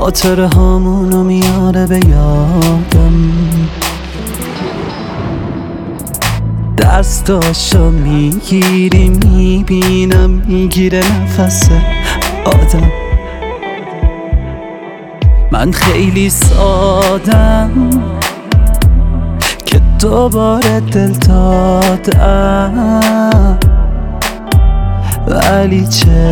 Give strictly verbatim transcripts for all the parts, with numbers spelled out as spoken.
خاطر هامونو میاره به یادم، دستاشو میگیری میبینم میگیره نفس آدم. من خیلی سادم که دوباره دل دادم، ولی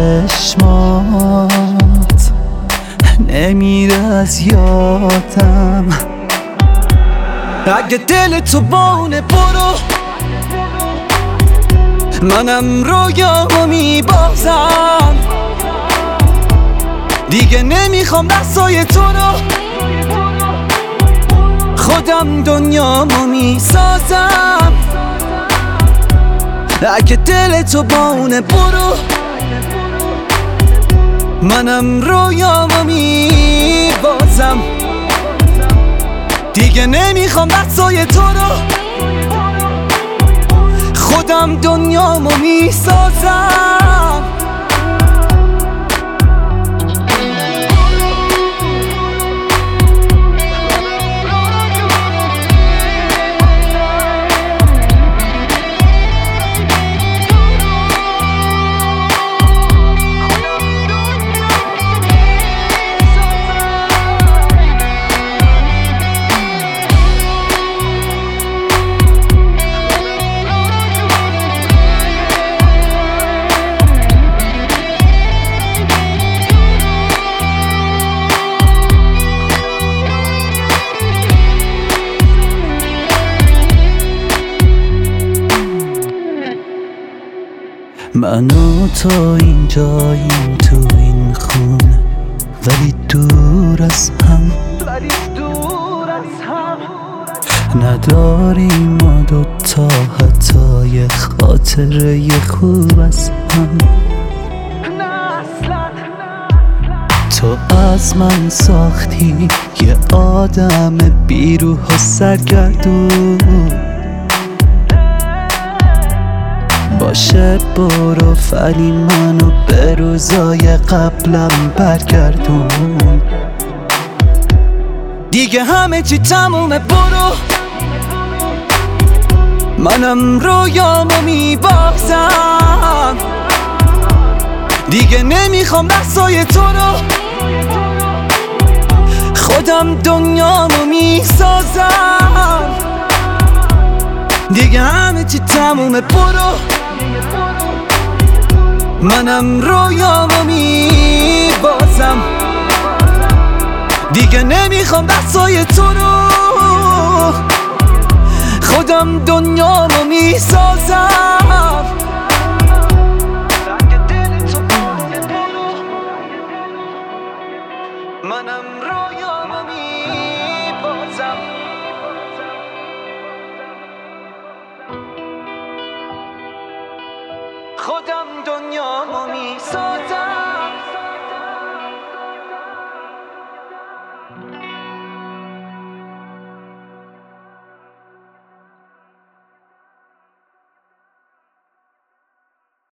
چشمات نمیره از یادم. اگه دل تو بونه برو، منم رویامو میبازم، دیگه نمیخوام دستای تو رو، خودم دنیامو میسازم. اگه دل تو بونه برو، منم رویامو میبازم، دیگه نمیخوام دستای تو رو، خودم دنیامو میسازم. من و تو اینجاییم تو این خونه، ولی دور از هم، نداریم ما دوتا حتی یه خاطره خوب از هم. تو از من ساختی یه آدم بیروح و سرگردون، باشه برو ولی منو به روزای قبلم برگردون. دیگه همه چی تمومه برو، منم رویامو میبازم، دیگه نمیخوام دستای تو رو، خودم دنیامو میسازم. دیگه همه چی تمومه برو، منم رویامو میبازم، دیگه نمیخوام دستای تو رو، خودم دنیامو میسازم. منم رویامو میبازم، خودم دنیامو میسازم.